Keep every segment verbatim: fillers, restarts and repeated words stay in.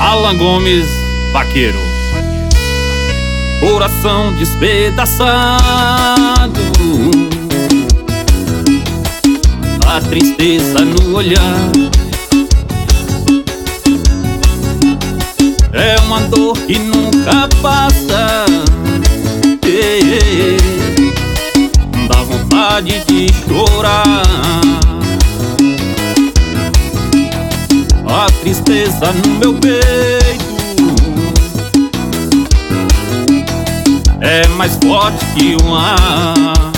Alan Gomes, vaqueiro. Coração despedaçado, a tristeza no olhar, é uma dor que nunca passa. Ei, ei, ei, dá vontade de chorar. A tristeza no meu peito é mais forte que o ar.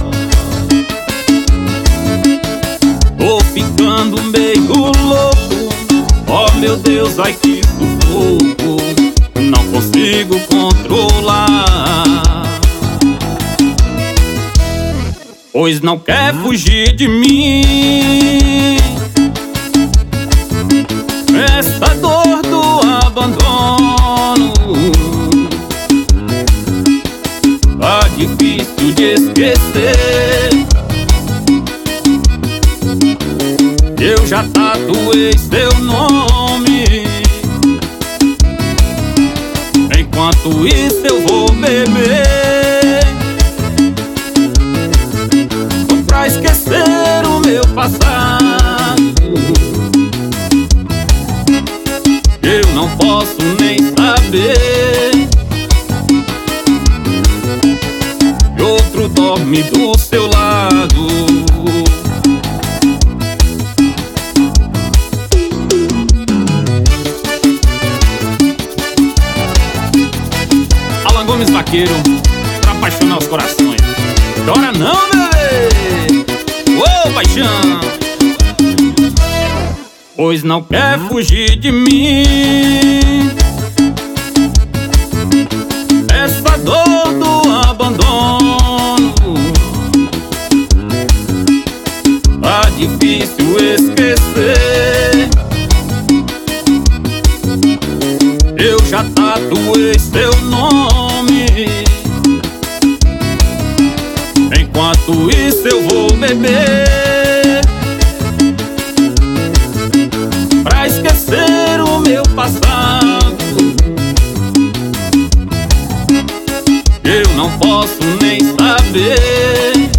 Tô ficando meio louco, oh meu Deus, ai que sufoco, não consigo controlar. Pois não quer fugir de mim, essa dor do abandono tá difícil de esquecer. Eu já tatuei seu nome, enquanto isso eu vou beber pra esquecer o meu passado. Eu não posso nem saber que outro dorme do seu lado. Alan Gomes, vaqueiro, pra apaixonar os corações. Chora não, bebê! Ô, paixão! Pois não quer fugir de mim, essa dor do abandono tá difícil esquecer. Eu já tatuei seu nome, enquanto isso eu vou beber pra esquecer o meu passado. Eu não posso nem saber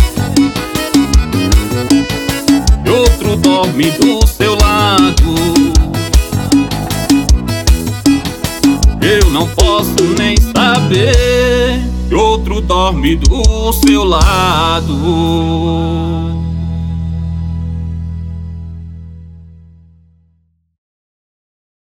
que outro dorme do seu lado. Eu não posso nem saber que outro dorme do seu lado.